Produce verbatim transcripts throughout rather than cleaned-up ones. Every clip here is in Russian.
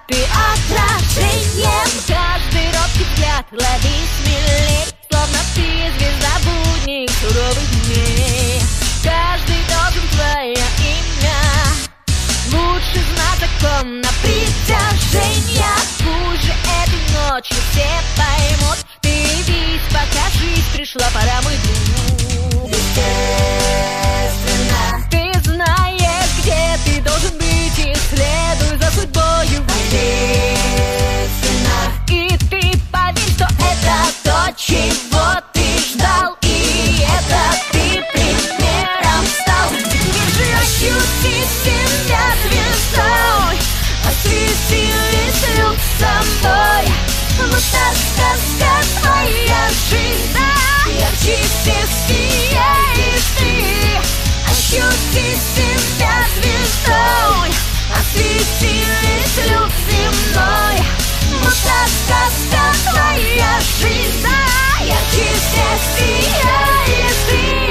ты отражением. Каждый робкий взгляд лови смелей, словно ты звезда будней суровых дней. Каждый должен твое имя лучше знать закон на притяжение. Пусть же этой ночью все поймут, ты ведь покажись, пришла пора мой друг. Естественно, ты знаешь, где ты должен быть, и следуй за судьбою. Ответственно, и ты поверь, что это то, чего ты ждал, и это ты примером стал. Держи, ощути себя звездой, освети весь люд собой. Вот так сказка твоя жизнь, да, ярче всех сияешь ты. Ощути себя звездой, освети весь люд земной. Вот так сказка твоя жизнь, да, ярче всех сияешь ты.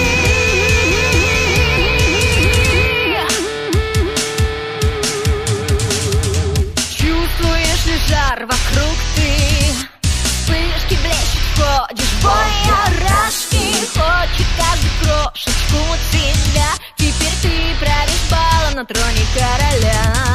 Чувствуешь ли жар вокруг ты? Вспышки блещут, входишь в бой, орашки. Хочет каждый крошечку тебя. Теперь ты правишь балом на троне короля.